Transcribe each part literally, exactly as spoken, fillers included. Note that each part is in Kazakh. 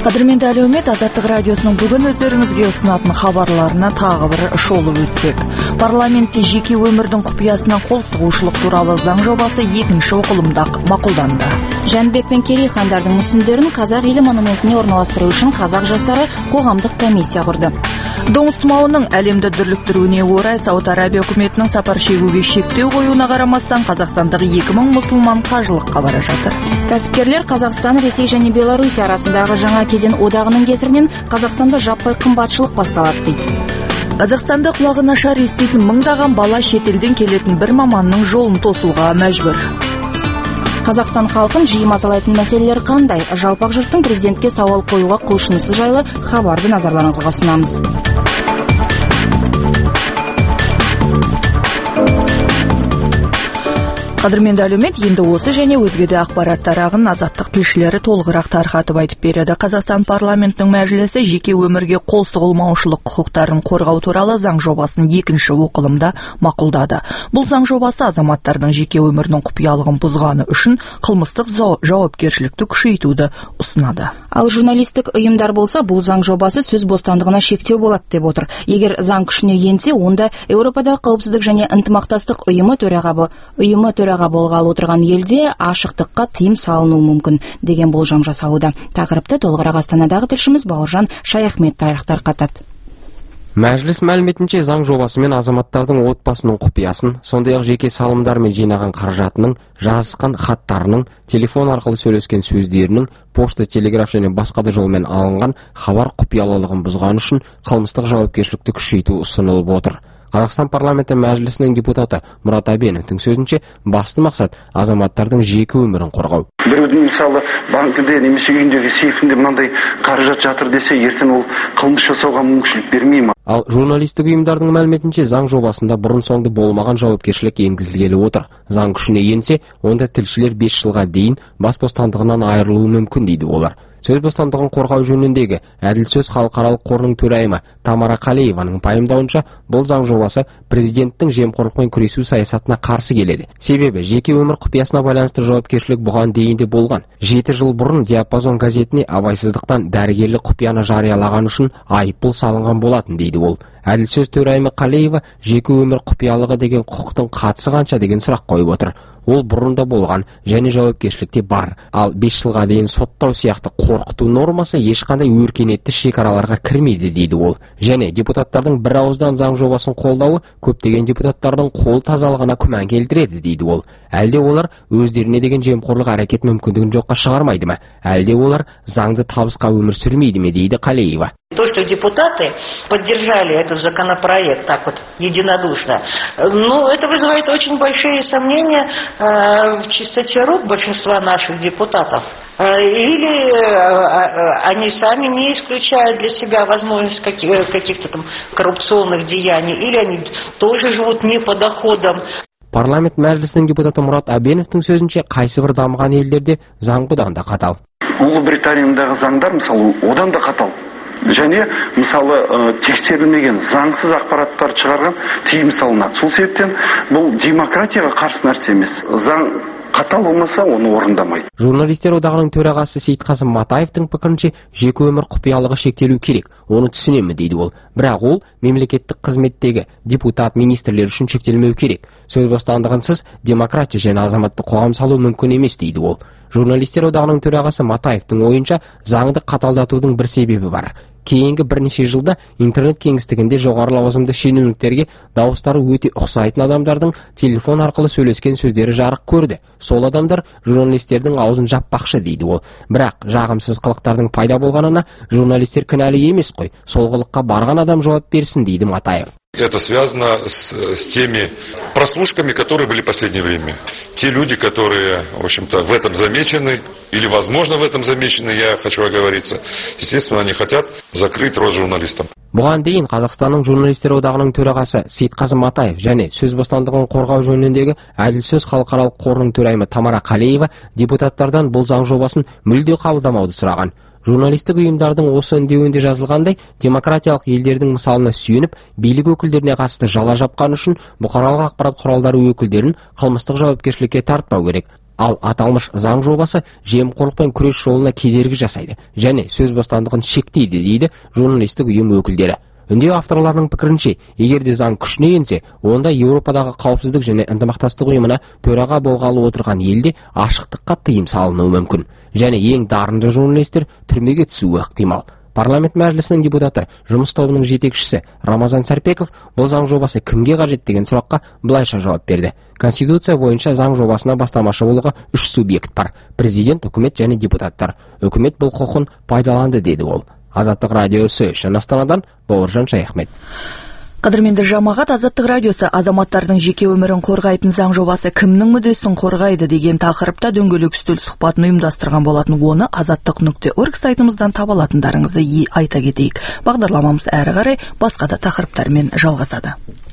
Қадірменді әлеумет, Азаттық радиосының бүгін өздеріңізге ұсынатын хабарларына тағы бір шолу өтсек. Парламентте жеке өмірдің құпиясына қол сұғушылық туралы заң жобасы екінші оқылымда мақұлданды. Жәнібек пен Керей хандардың мүсіндерін қазақ елі монументіне орналастыру үшін қазақ жастары қоғамдық комиссия құрды. Доңыз тұмауының әлемді дүрліктіруіне орай Сауд Арабия үкіметінің сапар шегуге шектеу қоюына қарамастан қазақстандағы екі мың мұсылман қажылыққа бара жатыр. Кәсіпкерлер Қазақстан, Ресей және Беларусь арасындағы жаңа кеден одағының кесірінен Қазақстанда жаппай қымбатшылық басталады дейді. Қазақстанда құлағы нашар еститін мыңдаған бала шетелден келетін бір маманның жолын тосуға мәжбүр. Қазақстан халқын жиі мазалайтын мәселелер қандай? Жалпақ жұрттың президентке сауал қоюға құлшынысы жайлы хабарды назарларыңызға ұсынамыз. Қадірменді әлеумет, енді осы және өзге де ақпараттар ағын Азаттық тілшілері толығырақ тарқатып айтып береді. Қазақстан парламентінің мәжілісі жеке өмірге қол сұғылмаушылық құқықтарын қорғау туралы заң жобасын екінші оқылымда мақұлдады. Бұл заң жобасы азаматтардың жеке өмірінің құпиялығын бұзғаны үшін қылмыстық жауапкершілікті күшейтуді ұсынады. Ал журналистік ұйымдар болса, бұл заң жобасы сөз бостандығына шектеу болады деп отыр. Егер заң күшіне енсе, онда Еуропадағы қауіпсіздік және ынтымақтастық ұйымы төраға ұйымы төраға болғалы отырған елде ашықтыққа тыйым салынуы мүмкін деген болжам жасалуда. Тақырыпты толығырақ Астанадағы тілшіміз Бауыржан Шаяхмет тарқатады. Мәжіліс мәліметінше заң жобасымен азаматтардың отбасының құпиясын, сондай-ақ жеке салымдармен жинаған қаражатының, жазысқан хаттарының, телефон арқылы сөйлескен сөздерінің, пошта, телеграф және басқа да жолмен алынған хабар құпиялылығын бұзғаны үшін қылмыстық жауапкершілікті күшейту ұсынылып отыр. Қазақстан парламенті мәжілісінің депутаты Мұрат Әбеновтің сөзінше, басты мақсат азаматтардың жеке өмірін қорғау. Біреудің мысалы банкінде немесе үйіндегі сейфінде мынандай қаражат жатыр десе, ертең ол қылмыс жасауға мүмкіншілік бермей ме? Ал журналистік ұйымдардың мәліметінше, заң жобасында бұрын-соңды болмаған жауапкершілік енгізілгелі отыр. Заң күшіне енсе, онда тілшілер бес жылға дейін бас бостандығынан айырылуы мүмкін дейді олар. Сөз бостандығын қорғау жөніндегі Әділ сөз халықаралық қорының төрайымы Тамара Қалееваның пайымдауынша, бұл заң жобасы президенттің жемқорлықпен күресу саясатына қарсы келеді. Себебі жеке өмір құпиясына байланысты жауапкершілік бұған дейін де болған. Жеті жыл бұрын Диапазон газетіне абайсыздықтан дәрігерлік құпияны жариялаған үшін айыппұл салынған болатын дейді ол. Әділ сөз төрайымы Қалеева жеке өмір құпиялығы деген құқықтың қатысы қанша деген сұрақ қойып отыр. Ол бұрында болған және жауапкершілікте бар. Ал бес жылға дейін соттау сияқты қорқыту нормасы ешқандай өркениетті шекараларға кірмейді дейді ол. Және депутаттардың бір ауыздан заң жобасын қолдауы көптеген депутаттардың қол тазалығына күмән келтіреді дейді ол. Әлде олар өздеріне деген жемқорлық әрекет мүмкіндігін жоққа шығармайды ма? Әлде олар заңды табысқа өмір сүрмейді ме дейді Қалеева. То, что депутаты поддержали этот законопроект так вот единодушно, ну, это вызывает очень большие сомнения э, в чистоте рук большинства наших депутатов. Или э, они сами не исключают для себя возможность каких- каких-то там коррупционных деяний, или они тоже живут не по доходам. Парламент мәжілісінің депутаты Мұрат Әбеновтің сөзінше, қайсы бір дамыған елдерде заң бұдан да қатал. Ұлыбританиядағы заңдар мысалы одан да қатал. Және мысалы тексерілмеген заңсыз ақпараттар шығарған тыйым салынады. Сол себептен бұл демократияға қарсы нәрсе емес. Заң қатал болмаса, оны орындамайды. Журналистер одағының төрағасы Сейтқазым Матаевтың пікірінше, жеке өмір құпиялығы шектелу керек. Оны түсінемін дейді ол. Бірақ ол мемлекеттік қызметтегі депутат, министрлер үшін шектелмеу керек. Сөз бостандығынсыз демократия және азаматтық қоғам салу мүмкін емес дейді ол. Журналистер одағының төрағасы Матаевтың ойынша, заңды қаталдатудың бір себебі бар. Кейінгі бірнеше жылда интернет кеңістігінде жоғары лауазымды шенеуніктерге дауыстары өте ұқсайтын адамдардың телефон арқылы сөйлескен сөздері жарық көрді. Сол адамдар журналистердің аузын жаппақшы дейді ол. Бірақ жағымсыз қылықтардың пайда болғанына журналистер кінәлі емес қой. Сол қылыққа барған адам жауап берсін дейді Матаев. Это связано с, с теми прослушками, которые были в последнее время. Те люди, которые, в общем-то, в этом замечены, или, возможно, в этом замечены, я хочу оговориться, естественно, они хотят закрыть рот журналистам. Бұған дейін Қазақстанның журналистер одағының төрағасы Сейтқазым Матаев және сөз бостандығын қорғау жөніндегі Әділ сөз халықаралық қорының төрайымы Тамара Қалеева депутаттардан бұл заң жобасын мүлде қабылдамауды сұраған. Журналистік ұйымдардың осы үндеуінде жазылғандай, демократиялық елдердің мысалына сүйеніп, билік өкілдеріне қатысты жала жапқаны үшін бұқаралық ақпарат құралдары өкілдерін қылмыстық жауапкершілікке тартпау керек. Ал аталмыш заң жобасы жемқорлықпен күрес жолына кедергі жасайды және сөз бостандығын шектейді дейді журналистік ұйым өкілдері. Үндеу авторларының пікірінше, егер де заң күшіне енсе, онда Еуропадағы қауіпсіздік және ынтымақтастық ұйымына төраға болғалы отырған елде ашықтыққа тыйым салынуы мүмкін. Және ең дарынды журналистер түрмеге түсуі ықтимал. Парламент мәжілісінің депутаты, жұмыс тобының жетекшісі Рамазан Сарпеков бұл заң жобасы кімге қажет деген сұраққа былайша жауап берді. Конституция бойынша заң жобасына бастамашы болуға үш субъект бар: президент, үкімет және депутаттар. Үкімет бұл құқын пайдаланды, деді ол. Азаттық радиосы үшін Астанадан Бауыржан Шаяхмет. Қадірменді жамағат, Азаттық радиосы азаматтардың жеке өмірін қорғайтын заң жобасы кімнің мүддесін қорғайды деген тақырыпта дөңгелек үстел сұхбатын ұйымдастырған болатын. Оны азаттық нүкте орг сайтымыздан таба алатындарыңызды айта кетейік. Бағдарламамыз әрі қарай басқа да тақырыптармен жалғасады.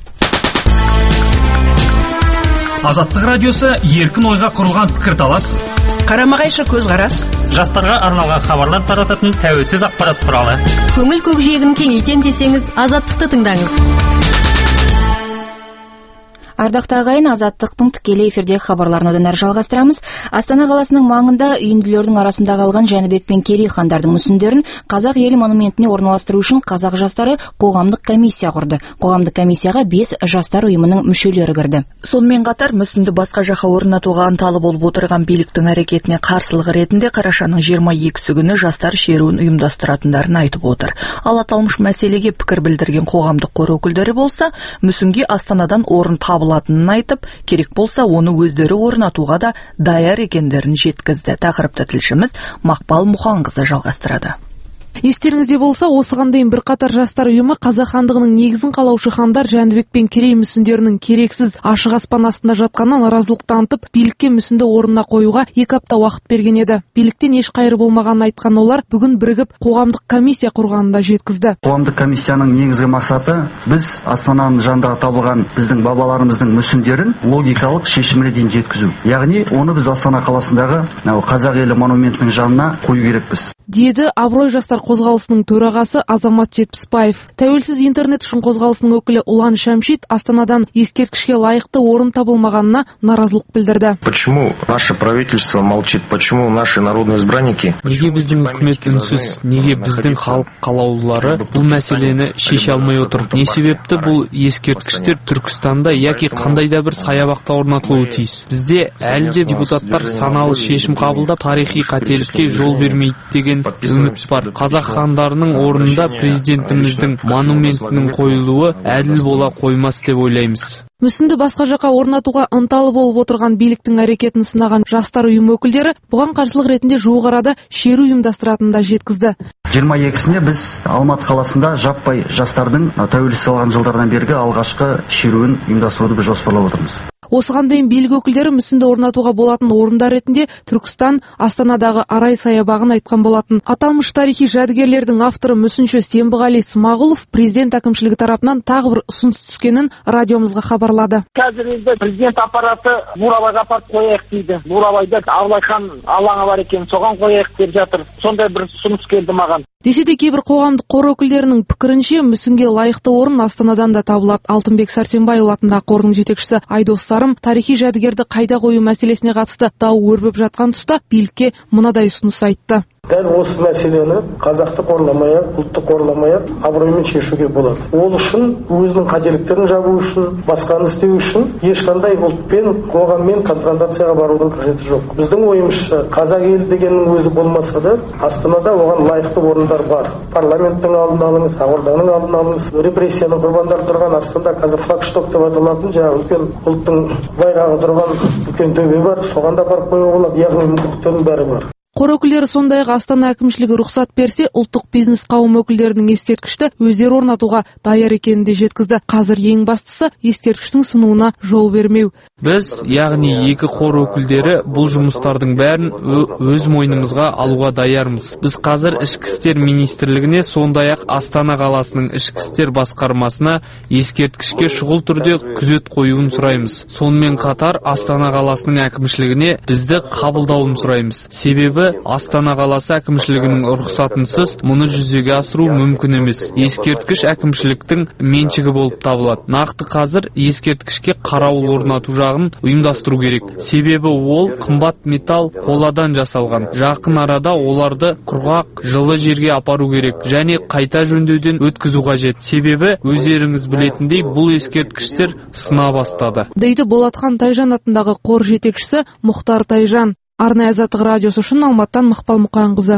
Азаттық радиосы еркін ойға құрылған пікірталас, қарама-қайшы көзқарас, жастарға арналған хабарлар тарататын тәуелсіз ақпарат құралы. Көңіл көкжиегін кеңейтем десеңіз, Азаттықты тыңдаңыз. Ардақты ағайын, Азаттықтың тікелей эфирдегі хабарларын одан әрі жалғастырамыз. Астана қаласының маңында үйінділердің арасында қалған Жәнібек пен Керей хандардың мүсіндерін қазақ елі монументіне орналастыру үшін қазақ жастары қоғамдық комиссия құрды. Қоғамдық комиссияға бес жастар ұйымының мүшелері кірді. Сонымен қатар мүсінді басқа жаққа орнатуға ынталы болып отырған биліктің әрекетіне қарсылық ретінде қарашаның жиырма екісі күні жастар шеруін ұйымдастыратындарын айтып отыр. Ал аталмыш мәселеге пікір білдірген қоғамдық қор өкілдері болса, мүсінге Астанадан орын табылатынын айтып, керек болса оны өздері орнатуға да даяр екендерін жеткізді. Тақырыпты тілшіміз Мақпал Мұханқызы жалғастырады. Естеріңізде болса, осыған дейін бірқатар жастар ұйымы қазақ хандығының негізін қалаушы хандар Жәнібек пен Керей мүсіндерінің керексіз ашық аспан астында жатқанына наразылық танытып, билікке мүсінді орнына қоюға екі апта уақыт берген еді. Биліктен еш қайыр болмағанын айтқан олар бүгін бірігіп қоғамдық комиссия құрғанын да жеткізді. Қоғамдық комиссияның негізгі мақсаты біз Астананың жанындағы табылған біздің бабаларымыздың мүсіндерін логикалық шешіміне дейін жеткізу. Яғни оны біз Астана қаласындағы қазақ елі монументінің жанына қою керекпіз, деді Абырой жастар қозғалысының төрағасы Азамат Жетпісбаев. Тәуелсіз интернет үшін қозғалысының өкілі Ұлан Шәмшит Астанадан ескерткішке лайықты орын табылмағанына наразылық білдірді. Почему наше правительство молчит? Почему наши народные избранники? Неге біздің үкімет үнсіз? Неге біздің халық қалаулылары бұл мәселені шеше алмай отыр? Не себепті бұл ескерткіштер Түркістанда яки қандай да бір саябақта орнатылуы тиіс? Бізде әлі де депутаттар саналы шешім қабылдап тарихи қателікке жол бермейді деген үміт бар. Қазақ хандарының орнында президентіміздің монументінің қойылуы әділ бола қоймас деп ойлаймыз. Мүсінді басқа жаққа орнатуға ынталы болып отырған биліктің әрекетін сынаған жастар ұйым өкілдері бұған қарсылық ретінде жуық арада шеру ұйымдастыратынын да жеткізді. жиырма екісіне біз Алматы қаласында жаппай жастардың тәуелсіздік алған жылдардан бергі алғашқы шеруін ұйымдастыруды біз жоспарлап отырмыз. Осыған дейін билік өкілдері мүсінді орнатуға болатын орындар ретінде Түркістан, Астанадағы Арай саябағын айтқан болатын. Аталмыш тарихи жәдігерлердің авторы мүсінші Сембіғали Смағұлов президент әкімшілігі тарапынан тағы бір ұсыныс түскенін радиомызға хабарлады. Қазір енді президент аппараты Бурабайға апарып қояйық дейді. Бурабайда Абылай хан алаңы бар екен, соған қояйық деп жатыр. Сондай бір ұсыныс келді маған. Десе де кейбір қоғамдық қор өкілдерінің пікірінше мүсінге лайықты орын Астанадан да табылады. Алтынбек Сәрсенбайұлы атындағы қордың жетекшісі Айдос Сарым тарихи жәдігерді қайда қою мәселесіне қатысты дау өрбіп жатқан тұста билікке мынадай ұсыныс айтты. Дәл осы мәселені қазақты қорламай-ақ, ұлтты қорламай-ақ абыроймен шешуге болады. Ол үшін өзінің қателіктерін жабу үшін, басқаны істеу үшін ешқандай ұлтпен, қоғаммен конфронтацияға барудың қажеті жоқ. Біздің ойымызша, қазақ елі дегеннің өзі болмаса да, Астанада оған лайықты орындар бар. Парламенттің алдын алыңыз, Ақорданың алдын алыңыз, репрессияның құрбандары тұрған Астана қазір флагшток деп аталатын жаңағы үлкен ұлттың байрағы тұрған үлкен төбе бар, соған да барып қоюға болады. Яғни мүмкіндіктердің бәрі бар. Қор өкілдері сондай-ақ Астана әкімшілігі рұқсат берсе, ұлттық бизнес қауым өкілдерінің ескерткішті өздері орнатуға даяр екенін де жеткізді. Қазір ең бастысы ескерткіштің сынуына жол бермеу. Біз, яғни екі қор өкілдері бұл жұмыстардың бәрін өз мойнымызға алуға даярмыз. Біз қазір ішкі істер министрлігіне, сондай-ақ Астана қаласының ішкі істер басқармасына ескерткішке шұғыл түрде күзет қоюын сұраймыз. Сонымен қатар Астана қаласының әкімшілігіне бізді қабылдауын сұраймыз. Себебі себебі Астана қаласы әкімшілігінің рұқсатынсыз мұны жүзеге асыру мүмкін емес. Ескерткіш әкімшіліктің меншігі болып табылады. Нақты қазір ескерткішке қарауыл орнату жағын ұйымдастыру керек. Себебі ол қымбат металл қоладан жасалған. Жақын арада оларды құрғақ, жылы жерге апару керек және қайта жөндеуден өткізу қажет. Себебі өздеріңіз білетіндей бұл ескерткіштер сына бастады. Дейді Болатхан Тайжан атындағы қор жетекшісі Мұхтар Тайжан. Арнайы Азаттық радиосы үшін Алматыдан Мақпал Мұқанқызы.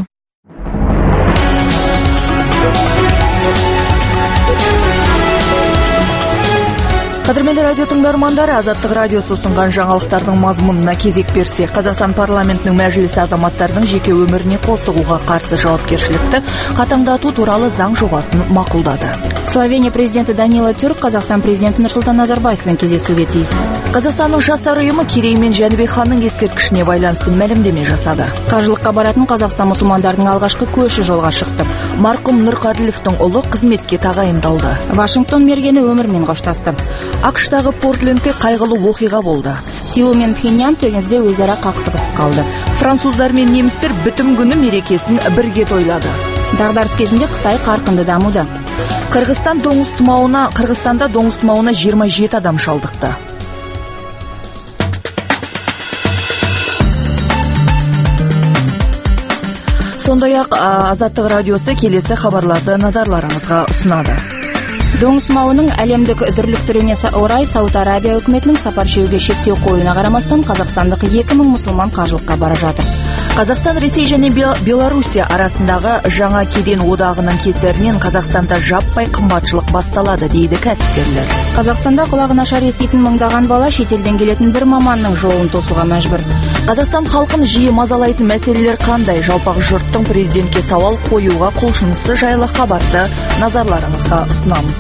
Қадірменді радио тыңдармандары, Азаттық радиосы ұсынған жаңалықтардың мазмұнына кезек берсе, Қазақстан парламентінің мәжілісі азаматтардың жеке өміріне қол сұғуға қарсы жауапкершілікті қатаңдату туралы заң жобасын мақұлдады. Словения президенті Данила Тюрк Қазақстан президенті Нұрсұлтан Назарбаевпен кездесуге тиіс. Қазақстанның жастар ұйымы Керей мен Жәнібек ханның ескерткішіне байланысты мәлімдеме жасады. Қажылыққа баратын Қазақстан мұсылмандарының алғашқы көші жолға шықты. Марқұм Нұрқаділовтың ұлы қызметке тағайындалды. Вашингтон мергені өмірмен қоштасты. ақш-тағы Портлендте қайғылы оқиға болды. Сеул мен Пхеньян теңізде өзара қақтығысып қалды. Француздар мен немістер бітім күні мерекесін бірге тойлады. Дағдарыс кезінде Қытай қарқынды дамуда. Қырғызстан доңыз тұмауына, Қырғызстанда доңыз тұмауына жиырма жеті адам шалдықты. Сондай-ақ Азаттық радиосы келесі хабарларды назарларыңызға ұсынады. Доңыз тұмауының әлемдік дүрліктіруіне орай Сауд Арабия үкіметінің сапар шеруге шектеу қоюына қарамастан қазақстандық екі мың мұсылман қажылыққа бара жатыр. Қазақстан, Ресей және Белоруссия арасындағы жаңа кеден одағының кесірінен Қазақстанда жаппай қымбатшылық басталады, дейді кәсіпкерлер. Қазақстанда құлағы нашар еститін мыңдаған бала шетелден келетін бір маманның жолын тосуға мәжбүр. Қазақстан халқын жиі мазалайтын мәселелер қандай? Жалпақ жұрттың президентке сауал қоюға құлшынысы жайлы хабарды назарларыңызға ұсынамыз.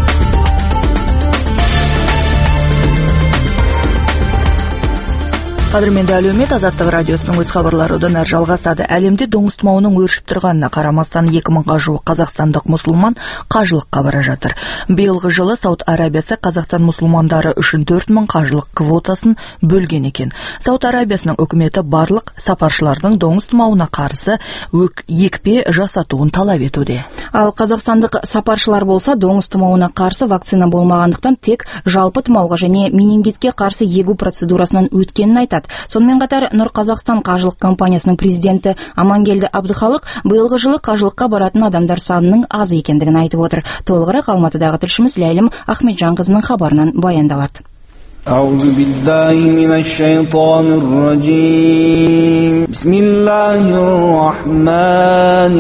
Қадірменді әлеумет, Азаттық радиосының өз хабарлары одан әрі жалғасады. Әлемде доңыз тұмауының өршіп тұрғанына қарамастан екі мыңға жуық қазақстандық мұсылман қажылыққа бара жатыр. Биылғы жылы Сауд Арабиясы Қазақстан мұсылмандары үшін төрт мың қажылық квотасын бөлген екен. Сауд Арабиясының үкіметі барлық сапаршылардың доңыз тұмауына қарсы екпе жасатуын талап етуде. Ал қазақстандық сапаршылар болса, доңыз тұмауына қарсы вакцина болмағандықтан тек жалпы тұмауға және менингитке қарсы егу процедурасынан өткенін айтады. Сонымен қатар Нұр Қазақстан қажылық компаниясының президенті Амангелді Абдыхалық биылғы жылы қажылыққа баратын адамдар санының аз екендігін айтып отыр. Толығырақ Алматыдағы тілшіміз Ләйлім Ахметжанқызының хабарынан баяндалады. أعوذ بالله من الشيطان الرجيم بسم الله الرحمن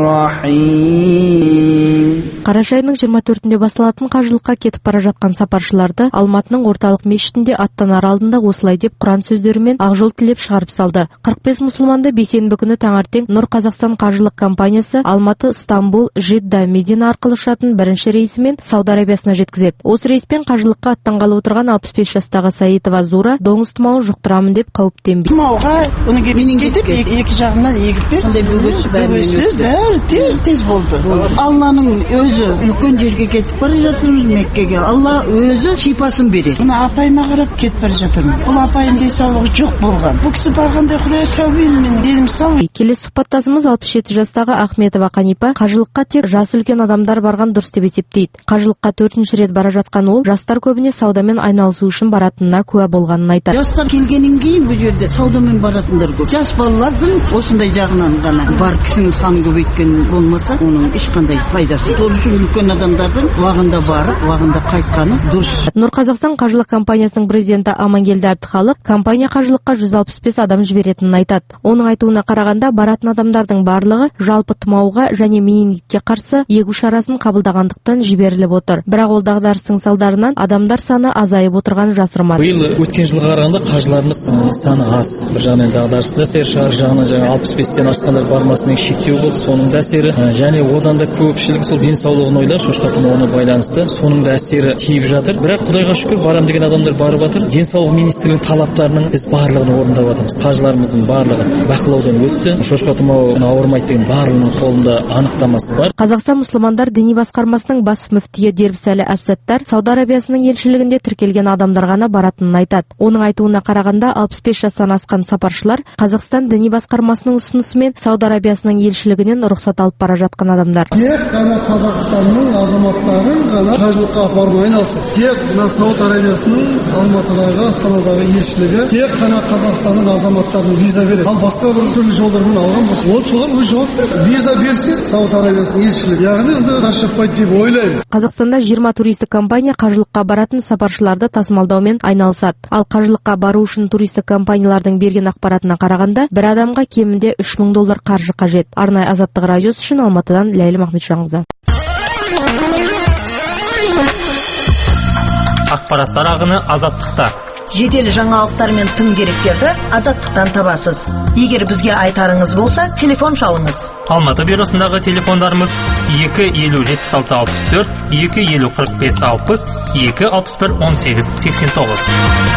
الرحيم Қараша айының жиырма төртінде басталатын қажылыққа кетіп бара жатқан сапаршыларды Алматының орталық мешітінде аттанар алдында осылай деп Құран сөздерімен ақжол тілеп шығарып салды. қырық бес мұсылманды бейсенбі күні таңертең Нұр Қазақстан қажылық компаниясы Алматы, Стамбул, Жидда, Медина арқылы ұшатын бірінші рейсімен Сауд Арабиясына жеткізеді. Осы рейспен қажылыққа аттанғалы отырған алпыс бес жастағы Саитова Зура доңыз тұмауын жұқтырамын деп қауіптенбейді. Тұмауға оны кетіп екі жағынан егіп бер. Бөгөссіз бәрі тез-тез болды. Алланың өзі үлкен жерге кетіп бара жатырмыз, Меккеге. Алла өзі шипасын береді. Мына апайыма қарап кетіп бара жатырмын. Бұл апайым денсаулығы жоқ болған. Бұл кісі барғанда Құдай тәубен мен дедім сау. Келесі сұхбаттасымыз алпыс жеті жастағы Ахметова Қанипа қажылыққа тек жасы үлкен адамдар барған дұрыс деп есептейді. Қажылыққа төртінші рет бара жатқан ол жастар көбіне саудамен айналысу үшін баратынына куә болғанын айтады. Жастар келгеннен кейін бұл жерде саудамен баратындар көп. Жас балалардың осындай жағынан ғана бар кісінің санын көбейткен болмаса, оның ешқандай пайдасы. Сол үшін үлкен адамдардың уағында барып, уағында қайтқаны дұрыс. Нұр Қазақстан қажылық компаниясының президенті Амангелді Абдыхалық компания қажылыққа жүз алпыс бес адам жіберетінін айтады. Оның айтуына қарағанда баратын адамдардың барлығы жалпы тұмауға және менингитке қарсы егу шарасын қабылдағандықтан жіберіліп отыр. Бірақ ол дағдарыстың салдарынан адамдар саны азайып отырған жасырмады. Биыл өткен жылға қарағанда қажыларымыз саны аз. Бір жағынан дағдарыстың әсері шығар, жағынан жаңа алпыс бестен асқандар бармасының шектеу болды, соның да әсері. Және одан да көпшілігі сол денсаулық денсаулығын ойлап шошқа тұмауына байланысты соның да әсері тиіп жатыр. Бірақ Құдайға шүкір барам деген адамдар барып жатыр. Денсаулық министрлігінің талаптарының біз барлығын орындап жатырмыз. Қажыларымыздың барлығы бақылаудан өтті. Шошқа тұмауы ауырмайды деген барлығының қолында анықтамасы бар. Қазақстан мұсылмандар діни басқармасының бас мүфтиі Дербісәлі Әбсаттар Сауд Арабиясының елшілігінде тіркелген адамдар ғана баратынын айтады. Оның айтуына қарағанда алпыс бес жастан асқан сапаршылар Қазақстан діни басқармасының ұсынысымен Сауд Арабиясының елшілігінен рұқсат алып бара жатқан адамдар. Тек қана Қазақстанның азаматтарын ғана қажылыққа апарумен айналысып, тек мына Сауд Арабиясының Алматыдағы, Астанадағы елшілігі тек қана Қазақстанның азаматтарына виза береді. Ал басқа бір түрлі жолдармен алған болса, ол солар өз жауап береді. Виза берсе Сауд Арабиясының елшілігі, яғни онда қашапайды деп ойлаймын. Қазақстанда жиырма туристік компания қажылыққа баратын сапаршыларды тасымалдаумен айналысады. Ал қажылыққа бару үшін туристік компаниялардың берген ақпаратына қарағанда, бір адамға кемінде үш мың доллар қаржы қажет. Арнайы Азаттық радиосы үшін Алматыдан Ләйлім Ахметжанқызы. Ақпараттар ағыны Азаттықта. Жедел жаңалықтар мен тың деректерді Азаттықтан табасыз. Егер бізге айтарыңыз болса, телефон шалыңыз. Алматы бюросындағы телефондарымыз екі елу жетпіс алты алпыс төрт, екі елу қырық бес алпыс, екі алпыс бір он сегіз сексен тоғыз.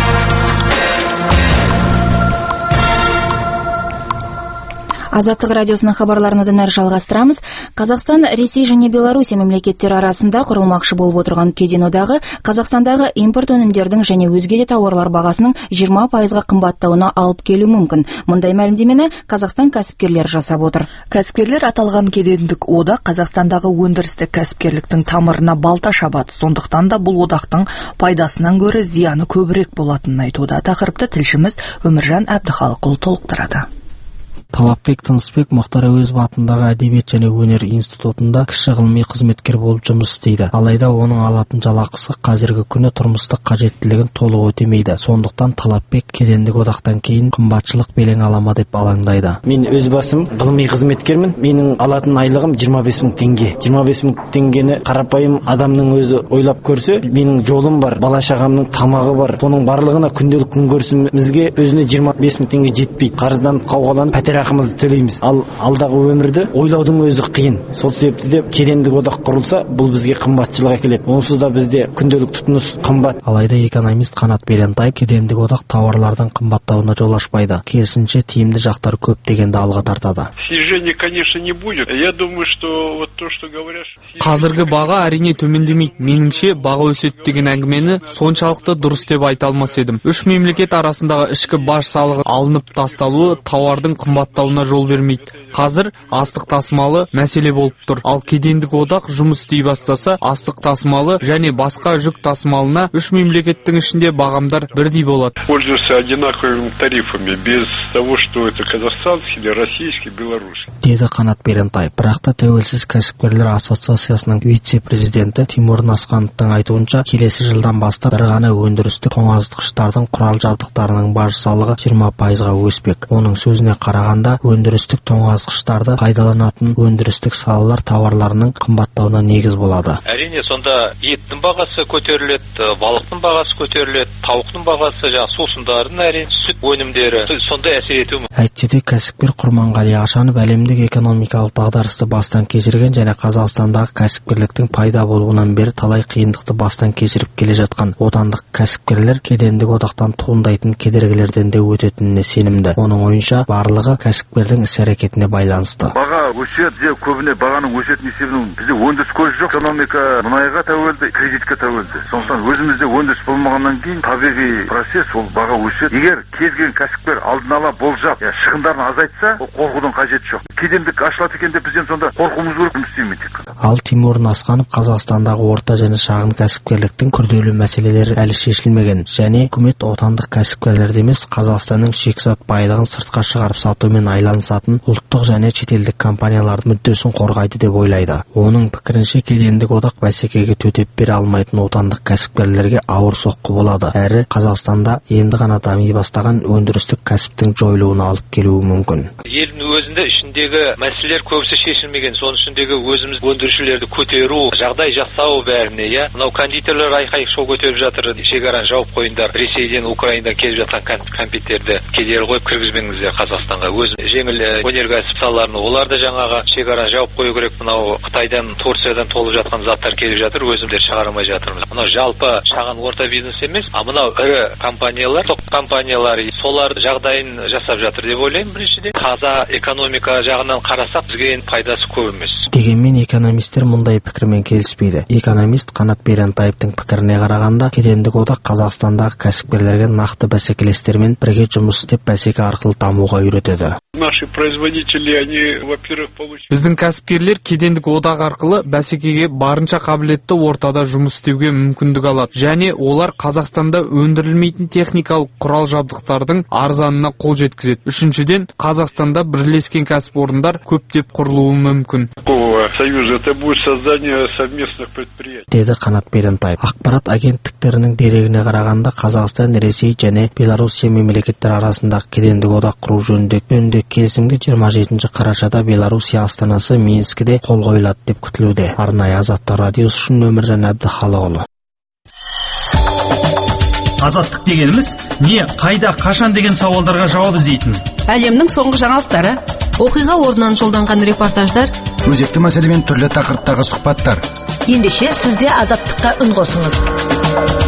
Азаттық радиосының хабарларынан әрі жалғастырамыз. Қазақстан, Ресей және Беларусь мемлекеттері арасында құрылмақшы болып отырған кеден одағы Қазақстандағы импорт өнімдердің және өзге де тауарлар бағасының жиырма пайызға қымбаттауына алып келуі мүмкін. Мұндай мәлімдемені Қазақстан кәсіпкерлері жасап отыр. Кәсіпкерлер аталған кедендік одақ Қазақстандағы өндірістік кәсіпкерліктің тамырына балта шабады. Сондықтан да бұл одақтың пайдасынан гөрі зияны көбірек болатынын айтуда. Тақырыпты тілшіміз Өміржан Әбдіхалықұлы толықтырады. Талапбек Тынысбек Мұхтар Әуезов атындағы әдебиет және өнер институтында кіші ғылыми қызметкер болып жұмыс істейді. Алайда оның алатын жалақысы қазіргі күні тұрмыстық қажеттілігін толық өтемейді. Сондықтан Талапбек кедендік одақтан кейін қымбатшылық белең алама деп алаңдайды. Мен өз басым ғылыми қызметкермін. Менің алатын айлығым жиырма бес мың теңге. жиырма бес мың теңгені қарапайым адамның өзі ойлап көрсе, менің жолым бар, бала шағамның тамағы бар. Соның барлығына күнделік күнкөрісімізге өзіне жиырма бес мың теңге жетпейді. Қарызданып қауғаланып пәтер ақымызды төлейміз. Ал алдағы өмірді ойлаудың өзі қиын. Сол себепті де кедендік одақ құрылса, бұл бізге қымбатшылық әкеледі. Онсыз да бізде күнделік тұтыныс қымбат. Алайда экономист Қанат Берентаев кедендік одақ тауарлардың қымбаттауына жол ашпайды. Керісінше тиімді жақтары көп дегенді алға тартады. Снижение, конечно, не будет. Я думаю, что вот то, что говорят. Қазіргі баға әрине төмендемейді. Меніңше баға өседі деген әңгімені соншалықты дұрыс деп айта алмас едім. Үш мемлекет арасындағы ішкі баж салығы алынып тасталуы тауардың қымбаттауына жол бермейді. Қазір астық тасымалы мәселе болып тұр. Ал кедендік одақ жұмыс істей бастаса, астық тасымалы және басқа жүк тасымалына үш мемлекеттің ішінде бағамдар бірдей болады. Пользуются одинаковыми тарифами без того, что это казахстанский или российский, белорусский. Деді Қанат Берентаев. Бірақ та Тәуелсіз кәсіпкерлер ассоциациясының вице-президенті Тимур Насқановтың айтуынша, келесі жылдан бастап бір ғана өндірістік тоңазытқыштардың құрал жабдықтарының баж салығы жиырма пайызға өспек. Оның сөзіне қарағанда, өндірістік тоңазытқыштарды пайдаланатын өндірістік салалар тауарларының қымбаттауына негіз болады. Әрине, сонда еттің бағасы көтеріледі, балықтың бағасы көтеріледі, тауықтың бағасы, жаңа сусындардың, әрине, сүт өнімдері сонда әсер етуі мүмкін. Әйтсе де кәсіпкер Құрманғали Ашанов әлемдік экономикалық дағдарысты бастан кешірген және Қазақстандағы кәсіпкерліктің пайда болуынан бері талай қиындықты бастан кешіріп келе жатқан отандық кәсіпкерлер кедендік одақтан туындайтын кедергілерден де өтетініне сенімді. Оның ойынша, барлығы кәсіпкердің іс-әрекетіне байланысты. Баға өседі, де көбіне бағаның өсетін себебі бізде өндіріс көзі жоқ. Экономика мұнайға тәуелді, кредитке тәуелді. Сондықтан өзімізде өндіріс болмағаннан кейін табиғи процесс ол баға өседі. Егер кез келген кәсіпкер алдын ала болжап, шығындарын азайтса, ол қорқудың қажеті жоқ. Кедендік ашылады екен деп бізден сонда қорқуымыз керек жұмыс істемейді. Ал Тимур Насқанов Қазақстандағы орта және шағын кәсіпкерліктің күрделі мәселелері әлі шешілмеген және үкімет отандық кәсіпкерлерді емес, Қазақстанның шикізат байлығын сыртқа шығарып сатумен айланысатын ұлттық және шетелдік компаниялардың мүддесін қорғайды деп ойлайды. Оның пікірінше, кедендік одақ бәсекеге төтеп бере алмайтын отандық кәсіпкерлерге ауыр соққы болады. Әрі Қазақстанда енді ғана дами бастаған өндірістік кәсіптің жойылуына алып келуі мүмкін. Елдің өзінде ішіндегі мәселелер көбісі шешілмеген. Соның ішіндегі өзіміз өндірушілерді көтеру, жағдай жасау бәріне, я. Мынау кондитерлер айқай шоу көтеріп жатыр. Шекараны жауып қойыңдар. Ресейден, Украинадан келіп жатқан компьютерді кедергі қойып кіргізбеңіздер Қазақстанға. өз жеңіл өнеркәсіп салаларына олар да жаңағы шекара жауып қою керек. Мынау Қытайдан, Турциядан толып жатқан заттар келіп жатыр, өзімдер шығармай жатырмыз. Мынау жалпы шағын орта бизнес емес, а мынау ірі компаниялар, топ компаниялар солар жағдайын жасап жатыр деп ойлаймын. Біріншіден таза экономика жағынан қарасақ, бізге пайдасы көп емес. Дегенмен экономистер мұндай пікірмен келіспейді. Экономист Қанат Берентаевтың пікіріне қарағанда, кедендік одақ Қазақстандағы кәсіпкерлерге нақты бәсекелестермен бірге жұмыс істеп бәсеке арқылы дамуға үйретеді. Наши производители, они, во-первых, получают... Біздің кәсіпкерлер кедендік одақ арқылы бәсекеге барынша қабілетті ортада жұмыс істеуге мүмкіндік алады. Және олар Қазақстанда өндірілмейтін техникалық құрал жабдықтардың арзанына қол жеткізеді. Үшіншіден, Қазақстанда бірлескен кәсіпорындар көптеп құрылуы мүмкін. Союз, это будет создание совместных предприятий. Деді Қанат Берентаев. Ақпарат агенттіктерінің дерегіне қарағанда, Қазақстан, Ресей және Белоруссия мемлекеттер арасындағы кедендік одақ құру жөніндегі келісімге жиырма жетінші қарашада Белоруссия астанасы Минскіде қол қойылады деп күтілуде. Арнайы Азаттық радиосы үшін Өміржан Әбдіхалықұлы. Азаттық дегеніміз не, қайда, қашан деген сауалдарға жауап іздейтін. Әлемнің соңғы жаңалықтары, оқиға орнынан жолданған репортаждар, өзекті мәселемен түрлі тақырыптағы сұхбаттар. Ендеше сізде Азаттыққа үн қосыңыз.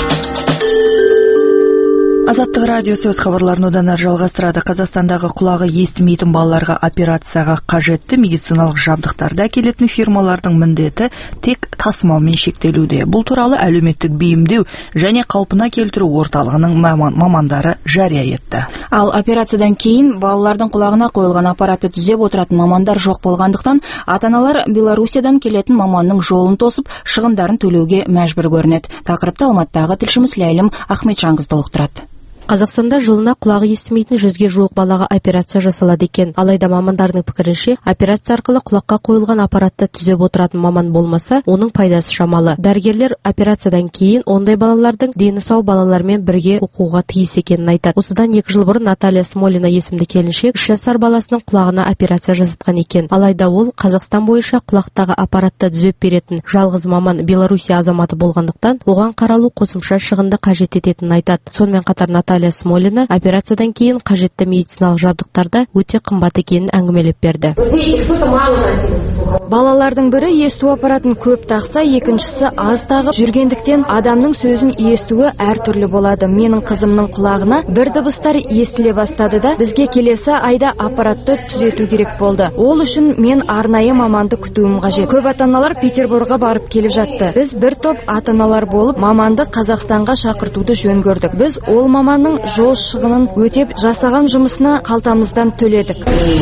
Азаттық радиосы өз хабарларын одан әрі жалғастырады. Қазақстандағы құлағы естімейтін балаларға операцияға қажетті медициналық жабдықтарды әкелетін фирмалардың міндеті тек тасымалмен шектелуде. Бұл туралы әлеуметтік бейімдеу және қалпына келтіру орталығының мамандары жария етті. Ал операциядан кейін балалардың құлағына қойылған аппаратты түзеп отыратын мамандар жоқ болғандықтан, ата-аналар Белоруссиядан келетін маманның жолын тосып, шығындарын төлеуге мәжбүр көрінеді. Тақырыпты Алматыдағы тілшіміз Ләйлім Ахметжанқызы толықтырады. Қазақстанда жылына құлағы естімейтін жүзге жуық балаға операция жасалады екен. Алайда мамандардың пікірінше, операция арқылы құлаққа қойылған аппаратты түзеп отыратын маман болмаса, оның пайдасы шамалы. Дәрігерлер операциядан кейін ондай балалардың дені сау балалармен бірге оқуға тиіс екенін айтады. Осыдан екі жыл бұрын Наталья Смолина есімді келіншек үш жасар баласының құлағына операция жасатқан екен. Алайда ол Қазақстан бойынша құлақтағы аппаратты түзеп беретін жалғыз маман Белоруссия азаматы болғандықтан, оған қаралу қосымша шығынды қажет ететінін айтады. Сонымен қатар Наталья Смолина операциядан кейін қажетті медициналық жабдықтарда өте қымбат екенін әңгімелеп берді. Балалардың бірі есту аппаратын көп тақса, екіншісі аз тағып жүргендіктен адамның сөзін естуі әртүрлі болады. Менің қызымның құлағына бір дыбыстар естіле бастады да, бізге келесі айда аппаратты түзету керек болды. Ол үшін мен арнайы маманды күтуім қажет. Көп ата-аналар Петербургға барып келіп жатты. Біз бір топ ата-аналар болып маманды Қазақстанға шақыртуды жөн көрдік. Біз ол маманның жол шығынын өтеп жасаған жұмысына қалтамыздан төледік.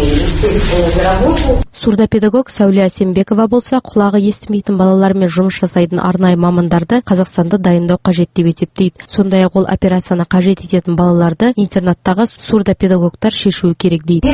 Сурдопедагог Сәуле Асембекова болса, құлағы естімейтін балалармен жұмыс жасайтын арнайы мамандарды Қазақстанда дайындау қажет деп есептейді. Сондай-ақ ол операцияны қажет ететін балаларды интернаттағы сурдопедагогтар шешуі керек дейді.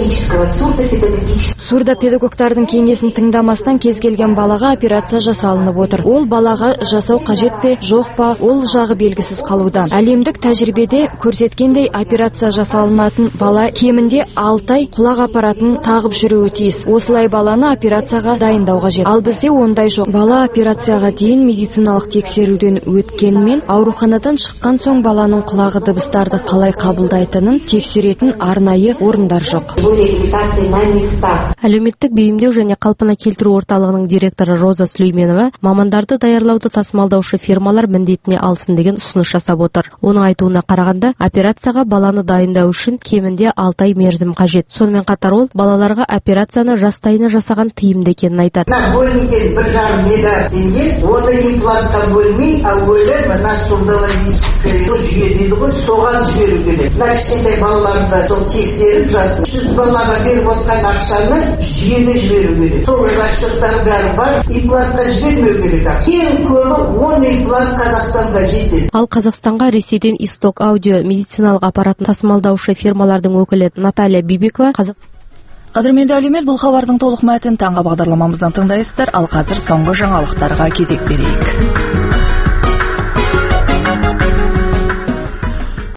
Сурдопедагогтардың кеңесін тыңдамастан кез келген балаға операция жасалынып отыр. Ол балаға жасау қажет пе, жоқ па, ол жағы белгісіз қалуда. Әлемдік тәжірибеде көрсеткендей операция жасалынатын бала кемінде алты ай құлақ аппаратын тағып жүруі тиіс. Осылай баланы операцияға дайындау қажет. Ал бізде ондай жоқ. Бала операцияға дейін медициналық тексеруден өткенмен, ауруханадан шыққан соң баланың құлағы дыбыстарды қалай қабылдайтынын тексеретін арнайы орындар жоқ. Әлеуметтік бейімдеу және қалпына келтіру орталығының директоры Роза Сүлейменова мамандарды даярлауды тасымалдаушы фирмалар міндетіне алсын деген ұсыныс жасап отыр. Оның айтуына қарағанда, операцияға баланы дайындау үшін кемінде алты ай мерзім қажет. Сонымен қатар ол балаларға операцияны жастайына жасаған тиімді екенін айтады. Бөлінген бір жарым миллиард теңге, оны имплантқа бөлмей, а өзі мына сурдологический жүйе дейді ғой, соған жіберу керек. Мына кішкентай балаларды сол тексеріп жасын. Жүз балаға беріп отқан ақшаны жүйеге жіберу керек. Сол расчеттар бәрі бар, имплантқа жібермеу керек. Ең көбі он имплант Қазақстанға жетеді. Ал Қазақстанға Ресейден Исток аудио медициналық аппаратын тасымалдаушы фирмалардың өкілі Наталья Бибикова қазақ Қадірменді әлеумет, бұл хабардың толық мәтінін таңғы бағдарламамыздан тыңдайсыздар, ал қазір соңғы жаңалықтарға кезек берейік.